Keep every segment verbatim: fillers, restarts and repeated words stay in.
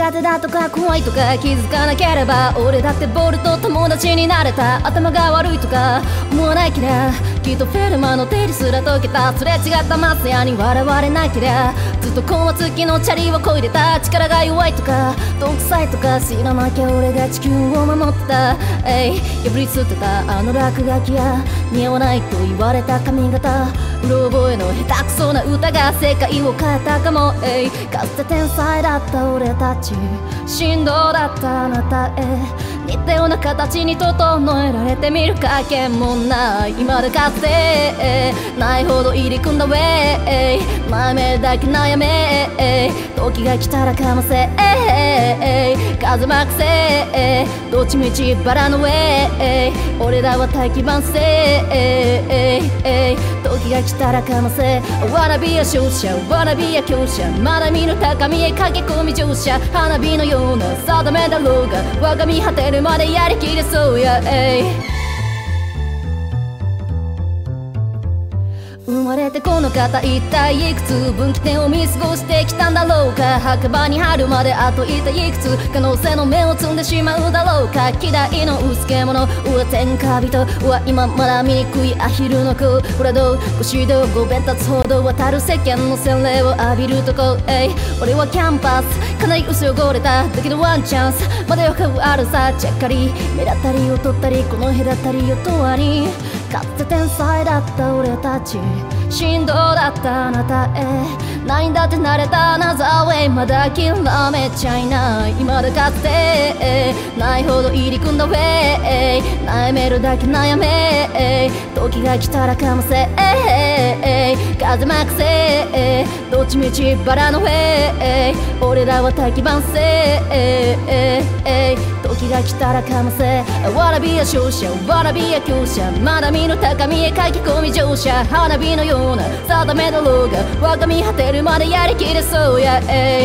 苦手だとか怖いとか気づかなければ俺だってボールと友達になれた。頭が悪いとか思わないきりゃきっとフェルマーの定理すら解けた。すれ違ったマスヤに笑われなけりゃずっと高圧付きのチャリをこいでた。力が弱いとかどんくさいとか知らなきゃ俺が地球を守ってた。えい破り捨てたあの落書きや似合わないと言われた髪型、うろ覚えの下手くそな歌が世界を変えたかも。えいかつて天才だった俺たち、振動だったあなたへ似たような形に整えられてみるかけもない。今でかつてないほど入り組んだウェイ前目だけ悩め時が来たらかませ風任せどっちみちバラのウェイ俺らは大器晩成時が来たらかませ Wanna be a 勝者 Wanna be a 強者まだ見ぬ高みへ駆け込み乗車花火のような定めだろうが我が身果てるまでやりきれそうや。生まれてこの方一体いくつ分岐点を見過ごしてきたんだろうか。墓場に春まであと一体いくつ可能性の芽を摘んでしまうだろうか。嫌いの薄け者うわ天下人うわ今まだ醜いアヒルの子俺どうご指導ご鞭撻ほど渡る世間の洗礼を浴びるとこえい俺はキャンパスかなり薄汚れただけどワンチャンスまだよくあるさ。ちゃっかり目立ったりを取ったりこの隔たりを問わにかつて天才だった俺たち振動だったあなたへないんだって慣れたアナザーウェイまだ諦めちゃいない。今だかつてないほど入り組んだウェイ悩めるだけ悩め時が来たらかませ風任せどっちみちバラのウェイ俺らは大器晩成時が来たらかませ Wanna be a 勝者 Wanna be a 強者まだ見ぬ高みへ駆け込み乗車花火のような定めだろうが我が身果てるまでやりきれそうや。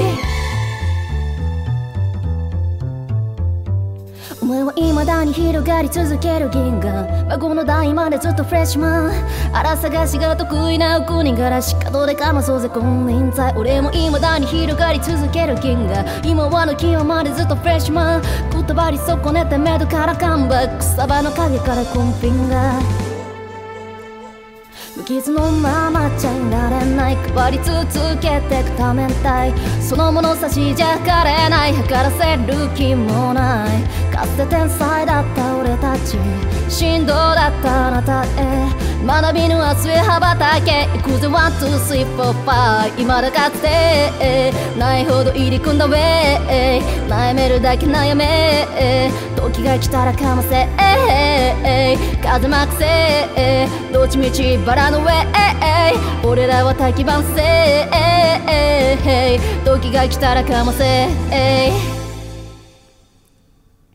お前は未だに広がり続ける銀河孫の代までずっとフレッシュマン荒探しが得意な国柄しかどでかまそうぜ金輪際俺も未だに広がり続ける銀河今はの際までずっとフレッシュマン言葉り損ねて目処からカムバック草場の影からコンフィンガー無傷のままじゃいられない変わり続けてく多面体その物差しじゃかれない測らせる気もないかつて天才だった俺たち振動だったあなたへ学びの明日へ羽ばたけ行くぜワンツースリーフォーファイ今だかつてないほど入り組んだウェイ悩めるだけ悩め時が来たらかませ風任せどっちみちバラのウェイ俺らは大器晩成時が来たらかませ